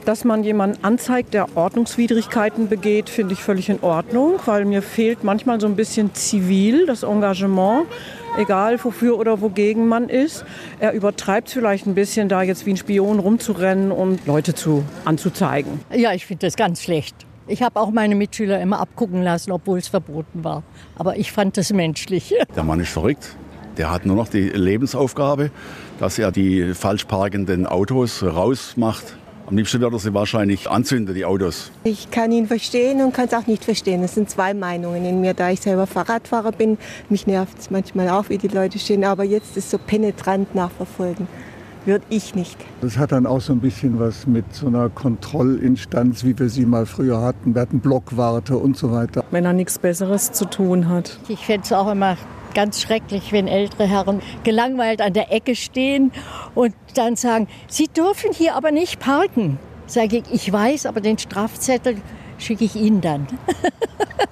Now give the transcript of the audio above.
Dass man jemanden anzeigt, der Ordnungswidrigkeiten begeht, finde ich völlig in Ordnung, weil mir fehlt manchmal so ein bisschen zivil das Engagement, egal wofür oder wogegen man ist. Er übertreibt vielleicht ein bisschen, da jetzt wie ein Spion rumzurennen und Leute anzuzeigen. Ja, ich finde das ganz schlecht. Ich habe auch meine Mitschüler immer abgucken lassen, obwohl es verboten war. Aber ich fand das menschlich. Der Mann ist verrückt. Der hat nur noch die Lebensaufgabe, dass er die falsch parkenden Autos rausmacht. Am liebsten wird er sie wahrscheinlich anzünden, die Autos. Ich kann ihn verstehen und kann es auch nicht verstehen. Es sind zwei Meinungen in mir, da ich selber Fahrradfahrer bin. Mich nervt es manchmal auch, wie die Leute stehen. Aber jetzt ist so penetrant nachverfolgen. Würde ich nicht. Das hat dann auch so ein bisschen was mit so einer Kontrollinstanz, wie wir sie mal früher hatten. Wir hatten Blockwarte und so weiter. Wenn er nichts Besseres zu tun hat. Ich fände es auch immer ganz schrecklich, wenn ältere Herren gelangweilt an der Ecke stehen und dann sagen, Sie dürfen hier aber nicht parken. Sage ich, ich weiß, aber den Strafzettel schicke ich Ihnen dann.